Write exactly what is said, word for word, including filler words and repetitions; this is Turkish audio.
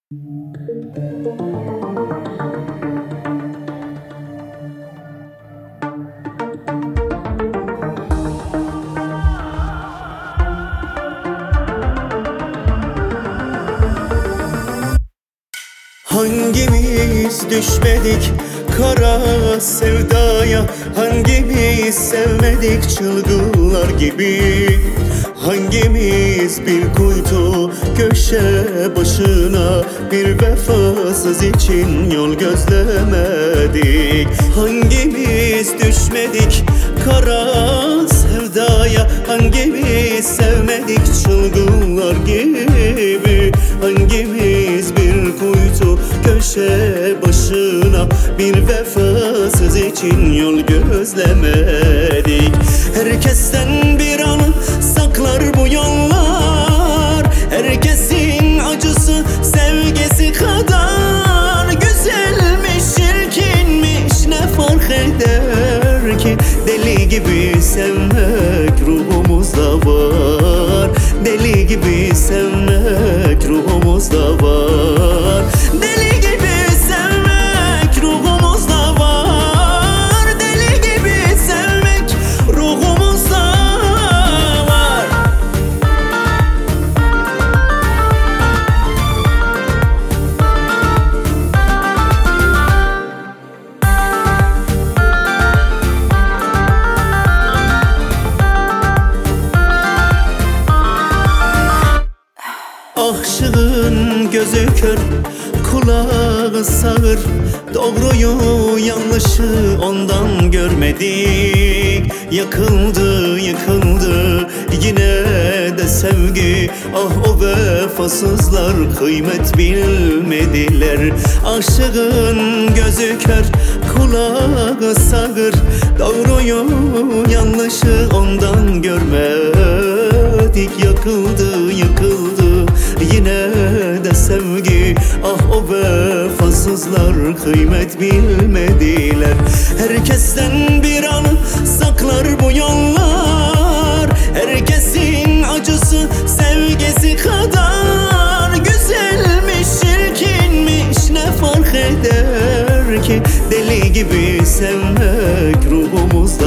Hangimiz düşmedik kara sevdaya, hangimiz sevmedik çılgınlar gibi? Hangimiz bir kuytu köşe başına bir vefasız için yol gözlemedik? Hangimiz düşmedik kara sevdaya, hangimiz sevmedik çılgınlar gibi? Hangimiz bir kuytu köşe başına bir vefasız için yol gözlemedik? Herkesten bir an saklar bu yollar, herkesin acısı sevgisi kadar güzelmiş, çirkinmiş, ne fark eder ki? Deli gibi sevmek ruhumuzda var, deli gibi sevmek ruhumuzda var, deli gibi sevmek ruhumuzda var, deli gibi sevmek ruhumuzda var. Aşığın gözü kör, kulağı sağır, doğruyu yanlışı ondan görmedik. Yakıldı yıkıldı yine de sevgi, ah o vefasızlar kıymet bilmediler. Aşığın gözü kör, kulağı sağır, doğruyu yanlışı ondan görmedik. Yakıldı yıkıldı yine de sevgi, ah o vefasızlar kıymet bilmediler. Herkesten bir an saklar bu yollar, herkesin acısı sevgisi kadar güzelmiş, çirkinmiş, ne fark eder ki? Deli gibi sevmek ruhumuzda